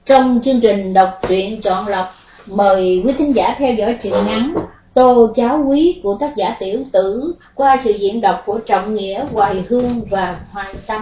Trong chương trình đọc truyện chọn lọc, mời quý thính giả theo dõi truyện ngắn Tô Cháu Quý của tác giả Tiểu Tử qua sự diễn đọc của Trọng Nghĩa, Hoài Hương và Hoài Tâm.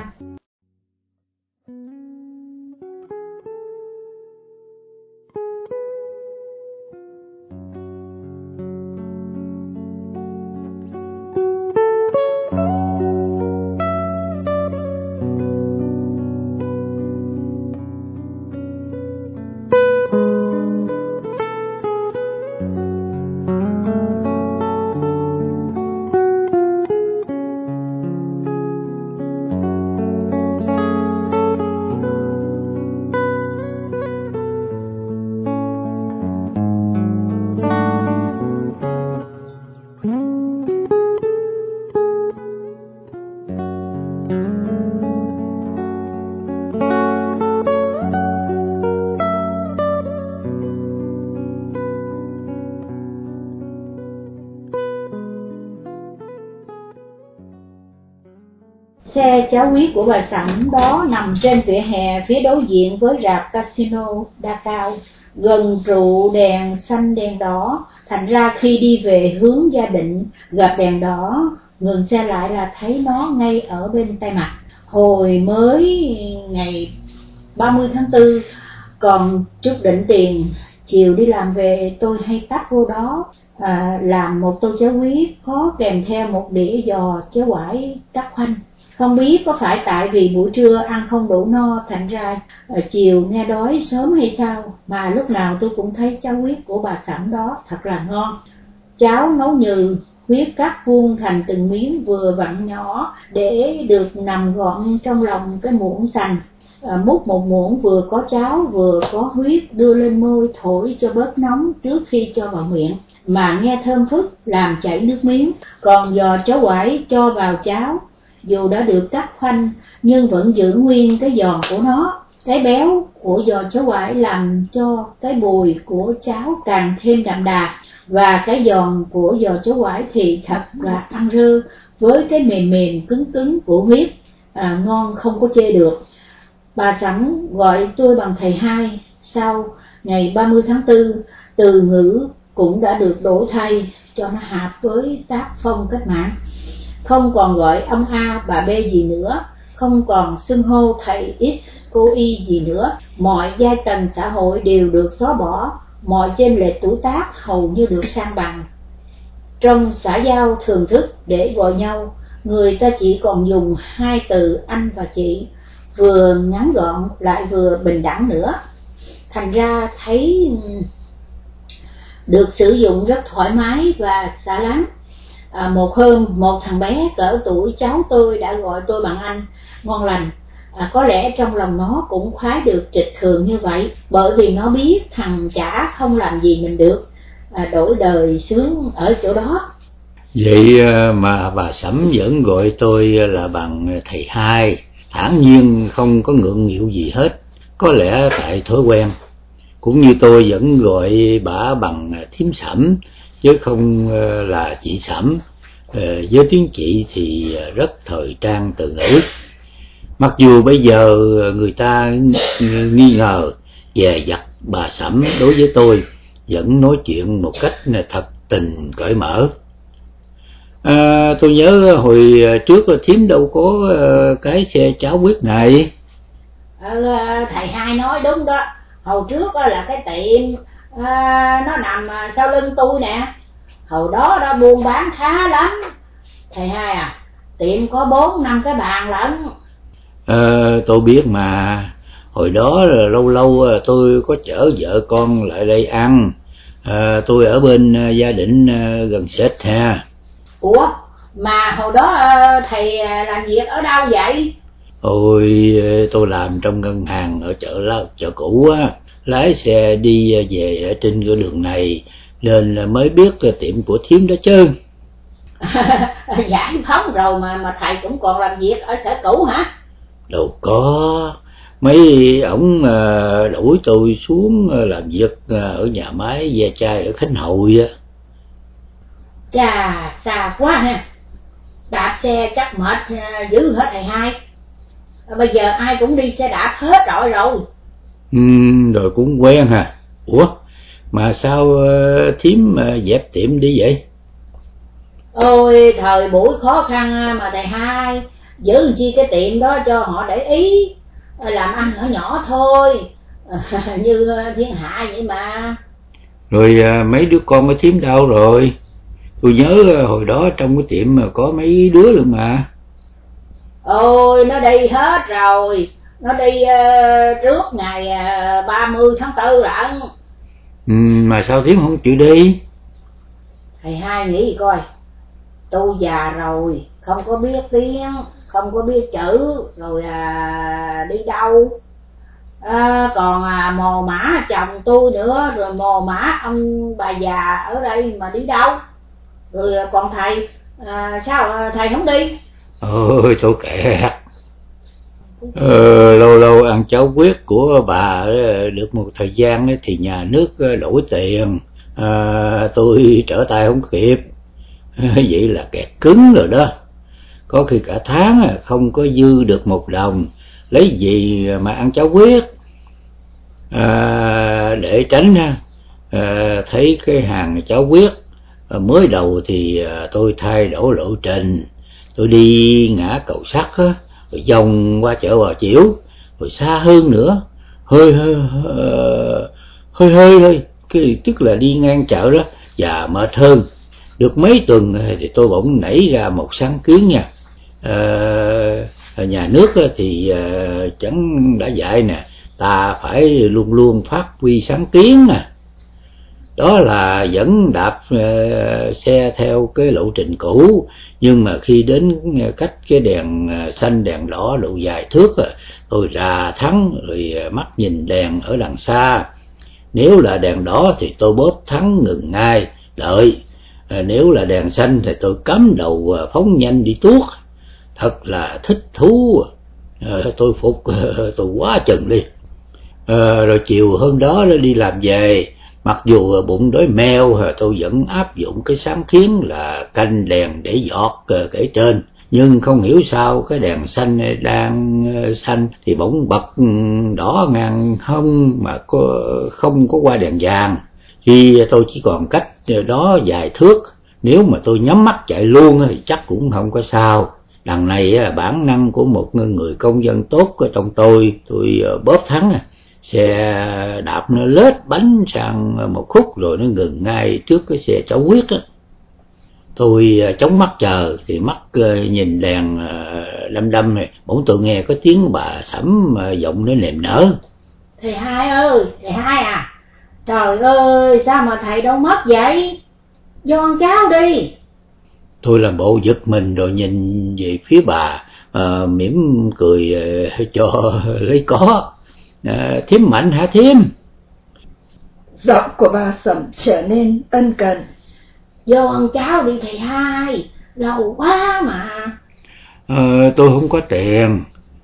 Xe Cháu Quý của bà Sẩm đó nằm trên vỉa hè phía đối diện với rạp casino Đa Cao, gần trụ đèn xanh đèn đỏ. Thành ra khi đi về hướng Gia Định, gặp đèn đỏ, ngừng xe lại là thấy nó ngay ở bên tay mặt. Hồi mới ngày 30 tháng 4, còn chút đỉnh tiền, chiều đi làm về tôi hay tấp vô đó làm một tô cháo quý có kèm theo một đĩa giò cháo quải cắt khoanh. Không biết có phải tại vì buổi trưa ăn không đủ no, thành ra chiều nghe đói sớm hay sao, mà lúc nào tôi cũng thấy cháo huyết của bà Sẩm đó thật là ngon. Cháo nấu nhừ, huyết cắt vuông thành từng miếng vừa vặn nhỏ để được nằm gọn trong lòng cái muỗng sành. Múc một muỗng vừa có cháo vừa có huyết đưa lên môi thổi cho bớt nóng trước khi cho vào miệng, mà nghe thơm phức làm chảy nước miếng. Còn giò cháo quải cho vào cháo, dù đã được cắt khoanh nhưng vẫn giữ nguyên cái giòn của nó. Cái béo của giò cháo quải làm cho cái bùi của cháo càng thêm đậm đà, và cái giòn của giò cháo quải thì thật là ăn rơ với cái mềm mềm cứng cứng của huyết, ngon không có chê được. Bà Sẩm gọi tôi bằng thầy hai. Sau ngày 30 tháng 4, từ ngữ cũng đã được đổi thay cho nó hợp với tác phong cách mạng. Không còn gọi ông A bà B gì nữa, không còn xưng hô thầy X cô Y gì nữa. Mọi giai tầng xã hội đều được xóa bỏ, mọi chênh lệch tuổi tác hầu như được san bằng. Trong xã giao thường thức để gọi nhau, người ta chỉ còn dùng hai từ anh và chị, vừa ngắn gọn lại vừa bình đẳng nữa. Thành ra thấy được sử dụng rất thoải mái và xả láng. Một hôm, một thằng bé cỡ tuổi cháu tôi đã gọi tôi bằng anh, ngon lành. Có lẽ trong lòng nó cũng khoái được trịch thường như vậy, bởi vì nó biết thằng chả không làm gì mình được, đổi đời sướng ở chỗ đó. Vậy mà bà Sẩm vẫn gọi tôi là bằng thầy hai, thản nhiên không có ngượng nghịu gì hết. Có lẽ tại thói quen, cũng như tôi vẫn gọi bà bằng thím Sẩm chứ không là chị Sẩm. Với tiếng chị thì rất thời trang từ ngữ. Mặc dù bây giờ người ta nghi ngờ dè dặt, bà Sẩm đối với tôi vẫn nói chuyện một cách thật tình cởi mở. Tôi nhớ hồi trước thím đâu có cái xe cháo huyết này. Thầy hai nói đúng đó. Hồi trước là cái tiệm nó nằm sau lưng tôi nè. Hồi đó buôn bán khá lắm. Thầy hai à, tiệm có 4-5 cái bàn lận. Tôi biết mà. Hồi đó lâu lâu tôi có chở vợ con lại đây ăn. Tôi ở bên Gia Định gần Sết ha. Ủa, mà hồi đó thầy làm việc ở đâu vậy? Ôi, tôi làm trong ngân hàng ở chợ cũ á. Lái xe đi về ở trên cái đường này nên mới biết tiệm của thím đó chứ. Giải phóng rồi mà thầy cũng còn làm việc ở sở cũ hả? Đâu có, mấy ổng đuổi tôi xuống làm việc ở nhà máy ve chai ở Khánh Hội á. Chà, xa quá ha. Đạp xe chắc mệt dữ hả thầy hai? Bây giờ ai cũng đi xe đạp hết trọi rồi. Rồi cũng quen hả? Ủa, mà sao thím dẹp tiệm đi vậy? Ôi, thời buổi khó khăn mà thầy hai, giữ chi cái tiệm đó cho họ để ý, làm ăn nhỏ nhỏ thôi, như thiên hạ vậy mà. Rồi mấy đứa con của thím đâu rồi? Tôi nhớ hồi đó trong cái tiệm mà có mấy đứa luôn mà. Ôi, nó đi hết rồi, nó đi trước ngày 30 tháng 4 lận. Mà sao thím không chịu đi? Thầy hai nghĩ coi, tôi già rồi, không có biết tiếng, không có biết chữ, rồi đi đâu. Còn mồ mả chồng tôi nữa, rồi mồ mả ông bà già ở đây mà đi đâu. Rồi còn thầy, sao thầy không đi? Ôi tôi kệ. Lâu lâu ăn cháo huyết của bà được một thời gian ấy, thì nhà nước đổi tiền, tôi trở tay không kịp. Vậy là kẹt cứng rồi đó. Có khi cả tháng không có dư được 1 đồng, lấy gì mà ăn cháo huyết. Để tránh thấy cái hàng cháo huyết mới đầu thì tôi thay đổi lộ trình. Tôi đi ngã cầu sắt á, rồi vòng qua chợ Bà Chiểu, rồi xa hơn nữa, hơi thôi, tức là đi ngang chợ đó và mệt hơn. Được mấy tuần thì tôi bỗng nảy ra một sáng kiến nha. Nhà nước thì chẳng đã dạy nè, ta phải luôn luôn phát huy sáng kiến nè. Đó là vẫn đạp xe theo cái lộ trình cũ, nhưng mà khi đến cách cái đèn xanh đèn đỏ độ vài thước, tôi rà thắng rồi mắt nhìn đèn ở đằng xa. Nếu là đèn đỏ thì tôi bóp thắng ngừng ngay đợi, nếu là đèn xanh thì tôi cắm đầu phóng nhanh đi tuốt. Thật là thích thú. Tôi phục, tôi quá chừng đi. Rồi chiều hôm đó nó đi làm về, mặc dù bụng đói meo, tôi vẫn áp dụng cái sáng kiến là canh đèn để giọt kể trên. Nhưng không hiểu sao cái đèn xanh đang xanh thì bỗng bật đỏ ngang hông mà không có qua đèn vàng. Khi tôi chỉ còn cách đó vài thước, nếu mà tôi nhắm mắt chạy luôn thì chắc cũng không có sao. Đằng này bản năng của một người công dân tốt trong tôi bóp thắng. Xe đạp nó lết bánh sang một khúc rồi nó ngừng ngay trước cái xe cháo huyết á. Tôi chống mắt chờ thì mắt nhìn đèn đăm này, bỗng tôi nghe có tiếng bà Sẩm giọng nó niềm nở. Thầy hai ơi, thầy hai à, trời ơi sao mà thầy đâu mất vậy? Vô ăn cháo đi. Tôi làm bộ giật mình rồi nhìn về phía bà, mỉm cười cho lấy có. Thím Mạnh hả thím? Giọng của bà Sẩm trở nên ân cần. Vô ăn cháo đi thầy hai, lâu quá mà. Tôi không có tiền.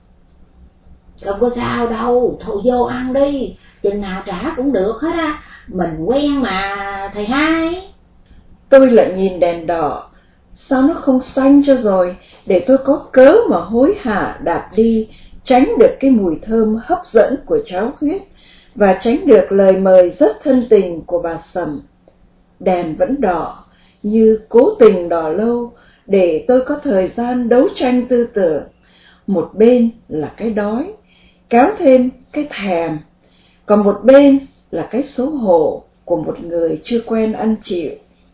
Không có sao đâu, thôi vô ăn đi, chừng nào trả cũng được hết á, mình quen mà thầy hai. Tôi lại nhìn đèn đỏ, sao nó không xanh cho rồi, để tôi có cớ mà hối hả đạp đi, tránh được cái mùi thơm hấp dẫn của cháo huyết và tránh được lời mời rất thân tình của bà Sẩm. Đèn vẫn đỏ, như cố tình đỏ lâu để tôi có thời gian đấu tranh tư tưởng. Một bên là cái đói, kéo thêm cái thèm, còn một bên là cái xấu hổ của một người chưa quen ăn chịu.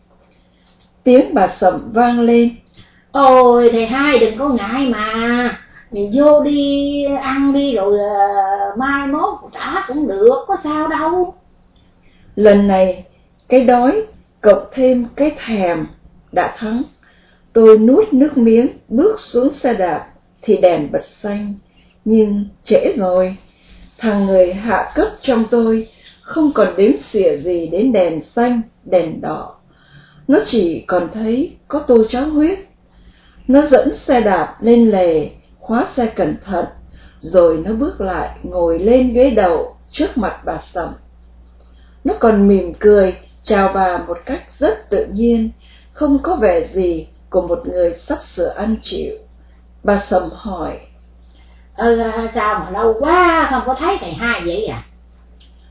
Tiếng bà Sẩm vang lên. Ôi thầy hai đừng có ngại mà, vô đi ăn đi rồi mai mốt trả cũng được, có sao đâu. Lần này cái đói cộng thêm cái thèm đã thắng. Tôi nuốt nước miếng bước xuống xe đạp thì đèn bật xanh, nhưng trễ rồi. Thằng người hạ cấp trong tôi không còn đếm xỉa gì đến đèn xanh, đèn đỏ. Nó chỉ còn thấy có tô cháo huyết. Nó dẫn xe đạp lên lề, khóa xe cẩn thận, rồi nó bước lại ngồi lên ghế đầu trước mặt bà Sẩm. Nó còn mỉm cười chào bà một cách rất tự nhiên, không có vẻ gì của một người sắp sửa ăn chịu. Bà Sẩm hỏi: Sao mà lâu quá không có thấy thầy hai vậy à?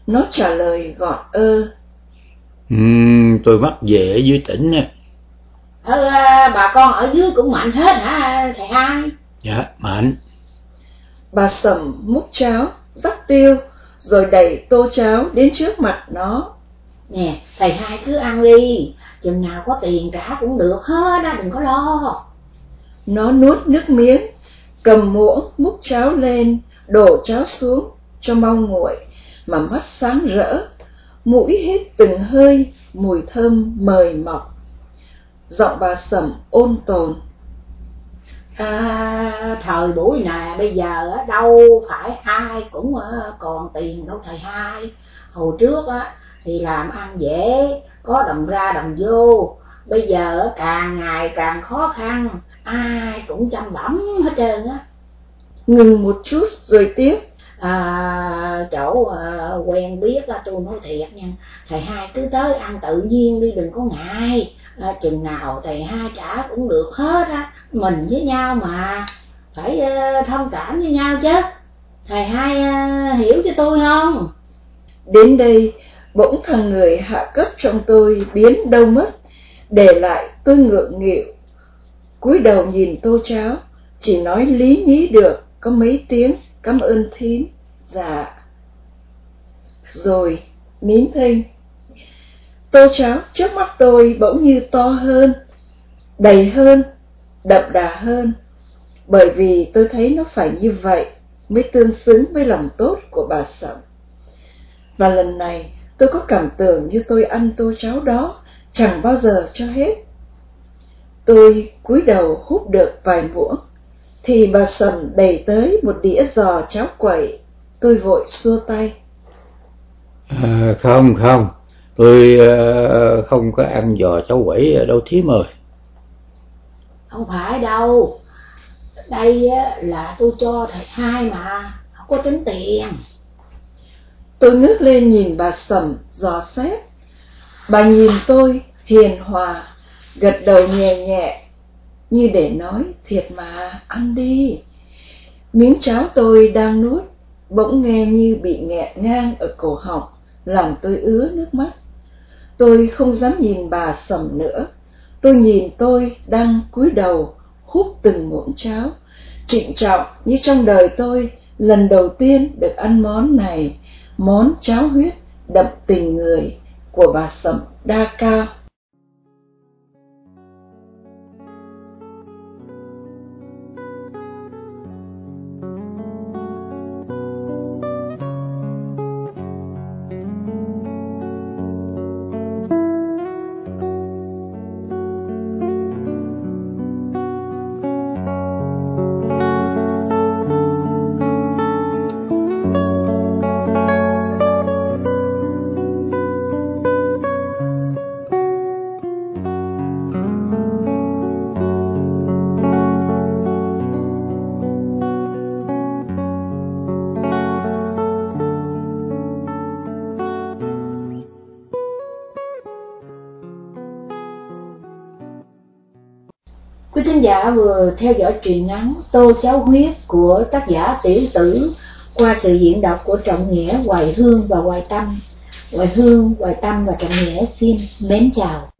Nó trả lời gọn ơ. Tôi bắt về ở dưới tỉnh á. Bà con ở dưới cũng mạnh hết hả thầy hai? Dạ, mạnh. Bà Sầm múc cháo, rắc tiêu, rồi đẩy tô cháo đến trước mặt nó. Nè, thầy hai cứ ăn đi, chừng nào có tiền trả cũng được hết á, đừng có lo. Nó nuốt nước miếng, cầm muỗng múc cháo lên, đổ cháo xuống cho mau nguội, mà mắt sáng rỡ, mũi hít từng hơi mùi thơm mời mọc. Giọng bà Sầm ôn tồn. Thời buổi này bây giờ đâu phải ai cũng còn tiền đâu thầy hai. Hồi trước thì làm ăn dễ, có đồng ra đồng vô. Bây giờ càng ngày càng khó khăn, ai cũng chăm bẵm hết trơn á. Ngừng một chút rồi tiếp. Chỗ quen biết tôi nói thiệt nha, thầy hai cứ tới ăn tự nhiên đi, đừng có ngại. Chừng nào thầy hai trả cũng được hết á, mình với nhau mà phải thông cảm với nhau chứ. Thầy hai hiểu cho tôi không? Đến đây bỗng thằng người hạ cấp trong tôi biến đâu mất, để lại tôi ngượng nghịu, cúi đầu nhìn tô cháo, chỉ nói lý nhí được có mấy tiếng cảm ơn thím. Dạ. Rồi nín thinh. Tô cháo trước mắt tôi bỗng như to hơn, đầy hơn, đậm đà hơn, bởi vì tôi thấy nó phải như vậy mới tương xứng với lòng tốt của bà Sầm. Và lần này tôi có cảm tưởng như tôi ăn tô cháo đó chẳng bao giờ cho hết. Tôi cúi đầu húp được vài muỗng, thì bà Sầm đẩy tới một đĩa giò cháo quậy. Tôi vội xua tay. Không, tôi không có ăn giò cháo quẩy đâu thím ơi. Không phải đâu, đây là tôi cho thầy hai mà, không có tính tiền. Tôi ngước lên nhìn bà Sầm dò xét. Bà nhìn tôi hiền hòa, gật đầu nhẹ nhẹ, như để nói thiệt mà, ăn đi. Miếng cháo tôi đang nuốt bỗng nghe như bị nghẹn ngang ở cổ họng, làm tôi ứa nước mắt. Tôi không dám nhìn bà Sầm nữa. Tôi nhìn tôi đang cúi đầu húp từng muỗng cháo, trịnh trọng như trong đời tôi lần đầu tiên được ăn món này, món cháo huyết đậm tình người của bà Sầm Đa Cao. Quý thính giả vừa theo dõi truyện ngắn Tô Cháo Huyết của tác giả Tiểu Tử qua sự diễn đọc của Trọng Nghĩa, Hoài Hương và Hoài Tâm. Hoài Hương, Hoài Tâm và Trọng Nghĩa xin mến chào.